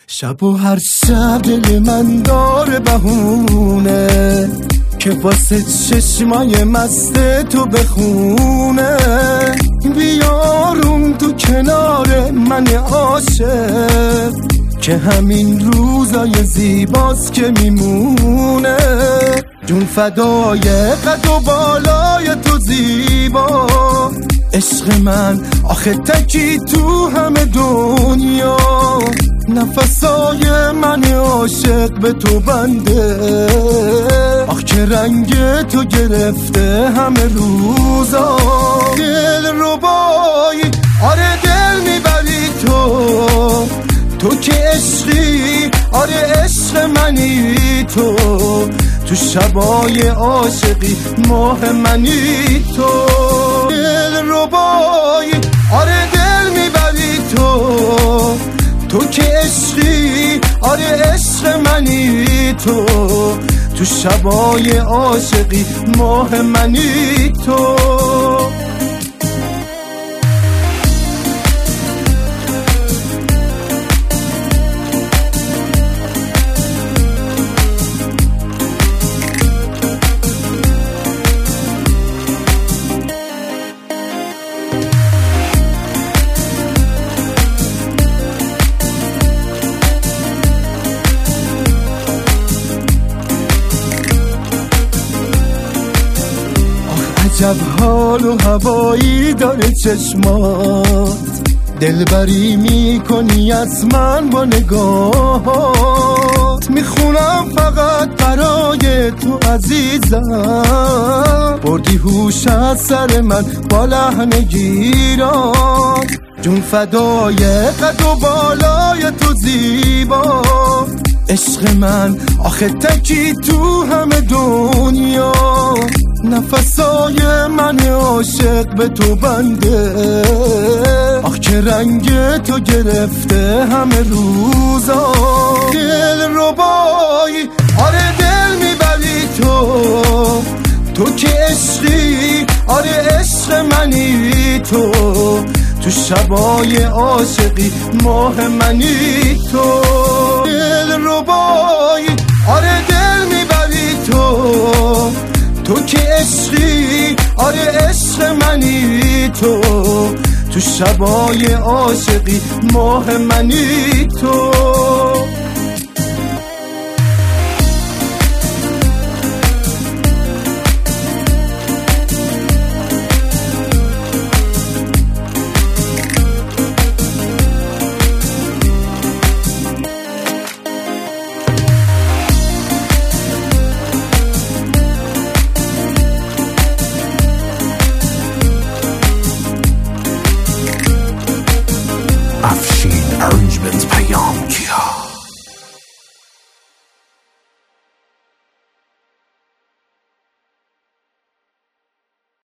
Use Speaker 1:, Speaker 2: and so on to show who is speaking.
Speaker 1: شب و هر شب دل من داره بهونه که واسه چشمای مست تو بخونه. بیارون تو کنار من عاشق که همین روزای زیباست که میمونه. جون فدای قد و بالای تو زیبا، عشق من آخه تکی تو همه دنیا. نفسای من عاشق به تو بنده، آخ که رنگ تو گرفته همه روزا. دل ربایی آره دل میبری تو که عشقی آره عشق منی تو شبای عاشقی ماه منی دل ربایی آره دل میبری تو که عشقی آره عشق منی تو شبای عاشقی ماه منی عجب حال و هوایی داره چشمات، دلبری میکنی از من با نگاهات. میخونم فقط برای تو عزیزم، بردی هوش از سر من با لحن گیرات. جون فدای قد و بالای تو زیبا، عشق من آخه تکی تو همه دنیا. نفسای من عاشق به تو بنده، آخ که رنگ تو گرفته همه روزا. دل ربایی آره دل میبری تو که عشقی آره عشق منی تو شبای عاشقی ماه منی دل ربایی آره دل میبری تو که عشقی آره عشق منی تو شبای عاشقی ماه منی